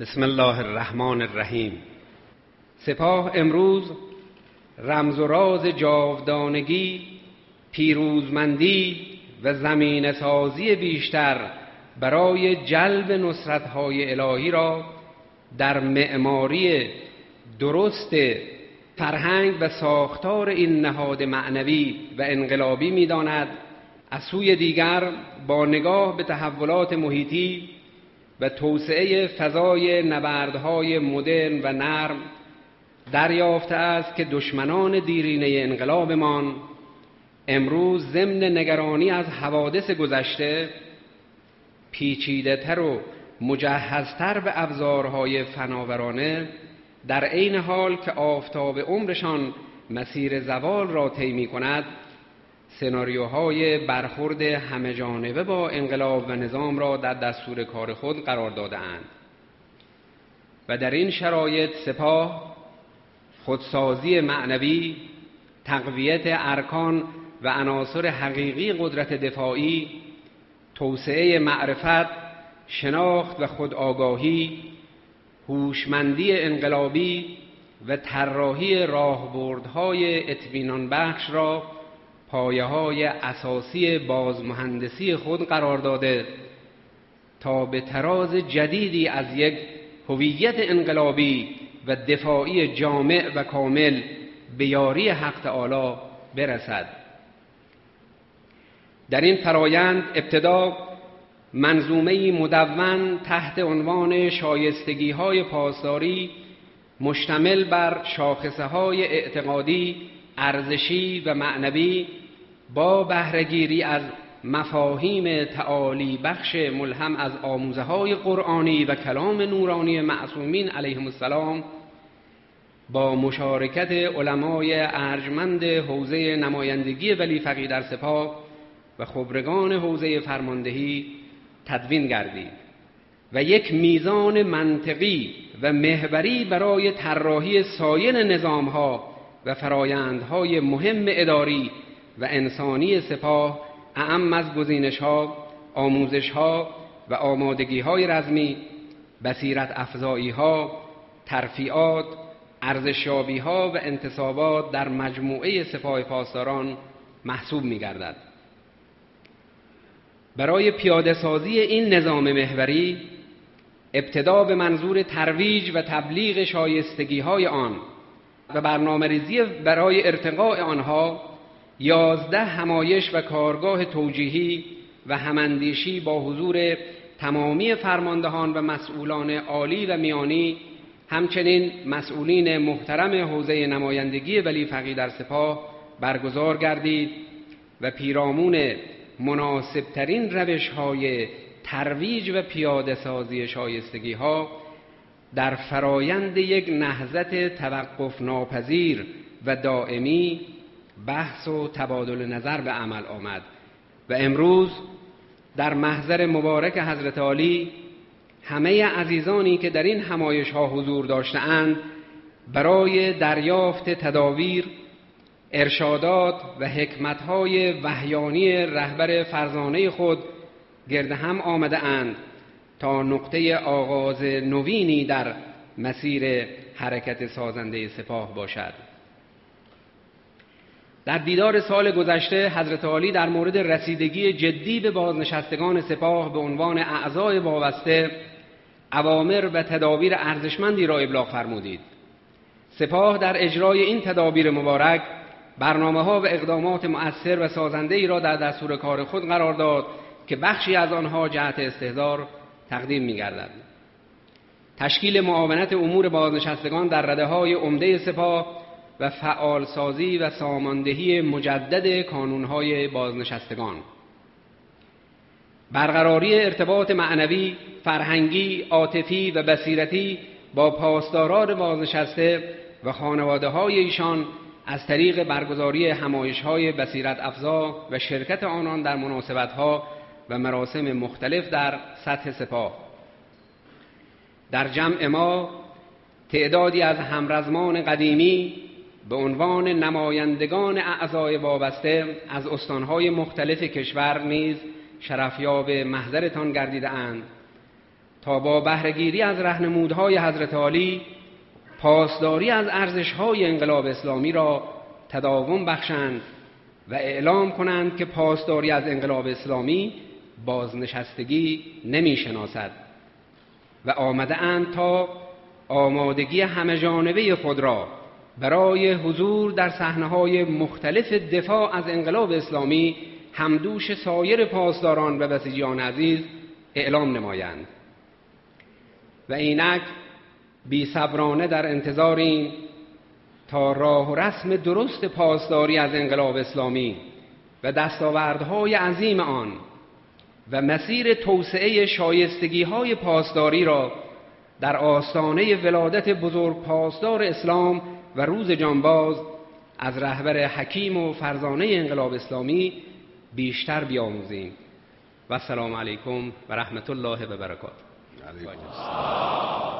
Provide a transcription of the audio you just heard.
بسم الله الرحمن الرحیم. سپاه امروز رمز و راز جاودانگی، پیروزمندی و زمینه سازی بیشتر برای جلب نصرت‌های الهی را در معماری درست فرهنگ و ساختار این نهاد معنوی و انقلابی می‌داند. از سوی دیگر با نگاه به تحولات محیطی و توسعه فضای نبردهای مدرن و نرم دریافته است که دشمنان دیرینه انقلابمان امروز ضمن نگرانی از حوادث گذشته پیچیده‌تر و مجهزتر به ابزارهای فناورانه، در عین حال که آفتاب عمرشان مسیر زوال را طی می‌کند، سناریوهای برخورد همه جانبه با انقلاب و نظام را در دستور کار خود قرار داده‌اند و در این شرایط سپاه خودسازی معنوی، تقویت ارکان و عناصر حقیقی قدرت دفاعی، توسعه معرفت، شناخت و خودآگاهی، هوشمندی انقلابی و طراحی راهبردهای اطمینان بخش را پایه‌های اساسی بازمهندسی خود قرار داده تا به تراز جدیدی از یک هویت انقلابی و دفاعی جامع و کامل به یاری حق تعالی برسد. در این فرایند ابتدا منظومه‌ای مدون تحت عنوان شایستگی‌های پاسداری مشتمل بر شاخصه‌های اعتقادی، ارزشی و معنوی با بهره‌گیری از مفاهیم تعالی بخش ملهم از آموزه‌های قرآنی و کلام نورانی معصومین علیهم السلام با مشارکت علمای ارجمند حوزه نمایندگی ولی فقیه در سپاه و خبرگان حوزه فرماندهی تدوین گردید و یک میزان منطقی و محوری برای طراحی سایر نظام‌ها و فرایندهای مهم اداری و انسانی سپاه اعم از گزینش‌ها، آموزش‌ها و آمادگی‌های رزمی، بصیرت افزایی‌ها، ترفیعات، ارزشیابی‌ها و انتصابات در مجموعه سپاه پاسداران محسوب می‌گردد. برای پیاده سازی این نظام محوری ابتدا به منظور ترویج و تبلیغ شایستگی‌های آن و برنامه‌ریزی برای ارتقاء آنها 11 همایش و کارگاه توجیهی و هماندیشی با حضور تمامی فرماندهان و مسئولان عالی و میانی، همچنین مسئولین محترم حوزه نمایندگی ولی فقیه در سپاه برگزار گردید و پیرامون مناسبترین روش‌های ترویج و پیاده سازی شایستگی‌ها در فرایند یک نهضت توقف ناپذیر و دائمی بحث و تبادل نظر به عمل آمد و امروز در محضر مبارک حضرت عالی همه عزیزانی که در این همایش‌ها حضور داشته‌اند برای دریافت تدابیر، ارشادات و حکمت‌های وحیانی رهبر فرزانه خود گرد هم آمده‌اند تا نقطه آغاز نوینی در مسیر حرکت سازنده سپاه باشد. در دیدار سال گذشته حضرت عالی در مورد رسیدگی جدی به بازنشستگان سپاه به عنوان اعضای وابسته اوامر و تدابیر ارزشمندی را ابلاغ فرمودید. سپاه در اجرای این تدابیر مبارک برنامه‌ها و اقدامات مؤثر و سازنده‌ای را در دستور کار خود قرار داد که بخشی از آنها جهت استحضار تقدیم می‌گردد. تشکیل معاونت امور بازنشستگان در رده‌های عمده سپاه و فعالسازی و ساماندهی مجدد کانون‌های بازنشستگان، برقراری ارتباط معنوی، فرهنگی، عاطفی و بصیرتی با پاسداران بازنشسته و خانواده‌های ایشان از طریق برگزاری همایش‌های بصیرت افزا و شرکت آنان در مناسبت‌ها و مراسم مختلف در سطح سپاه. در جمع ما تعدادی از همرزمان قدیمی به عنوان نمایندگان اعضای وابسته از استانهای مختلف کشور نیز شرفیاب محضرتان گردیده‌اند تا با بهره‌گیری از راهنمودهای حضرت عالی پاسداری از ارزش‌های انقلاب اسلامی را تداوم بخشند و اعلام کنند که پاسداری از انقلاب اسلامی بازنشستگی نمی‌شناسد و آمده‌اند تا آمادگی همه‌جانبه خود را برای حضور در صحنه‌های مختلف دفاع از انقلاب اسلامی همدوش سایر پاسداران و بسیجیان عزیز اعلام نمایند. و اینک بی‌صبرانه در انتظاریم تا راه و رسم درست پاسداری از انقلاب اسلامی و دستاوردهای عظیم آن و مسیر توسعه شایستگی‌های پاسداری را در آستانه ولادت بزرگ پاسدار اسلام و روز جانباز از رهبر حکیم و فرزانه انقلاب اسلامی بیشتر بیاموزیم. و السلام علیکم و رحمت الله و برکاته.